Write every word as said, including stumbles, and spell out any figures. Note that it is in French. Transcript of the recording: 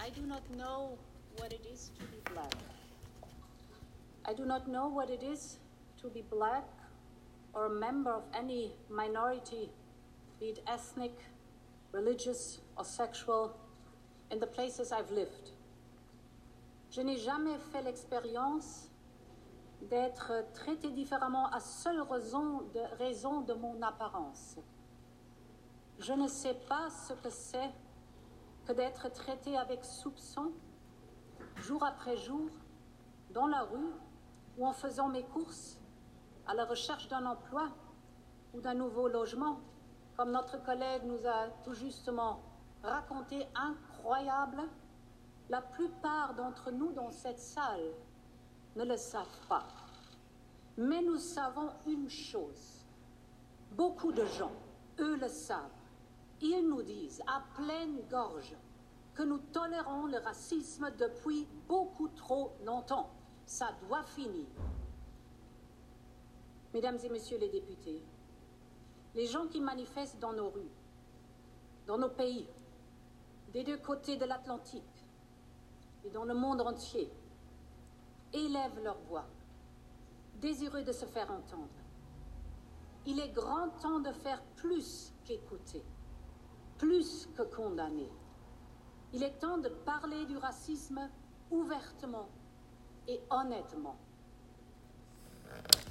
I do not know what it is to be black. I do not know what it is to be black or a member of any minority, be it ethnic, religious or sexual, in the places I've lived. Je n'ai jamais fait l'expérience d'être traité différemment à seule raison de, raison de mon apparence. Je ne sais pas ce que c'est que d'être traité avec soupçon, jour après jour, dans la rue ou en faisant mes courses, à la recherche d'un emploi ou d'un nouveau logement, comme notre collègue nous a tout justement raconté, incroyable. La plupart d'entre nous dans cette salle ne le savent pas. Mais nous savons une chose. Beaucoup de gens, eux, le savent. Ils nous disent à pleine gorge que nous tolérons le racisme depuis beaucoup trop longtemps. Ça doit finir. Mesdames et messieurs les députés, les gens qui manifestent dans nos rues, dans nos pays, des deux côtés de l'Atlantique et dans le monde entier, élèvent leur voix, désireux de se faire entendre. Il est grand temps de faire plus qu'écouter, plus que condamner. Il est temps de parler du racisme ouvertement et honnêtement.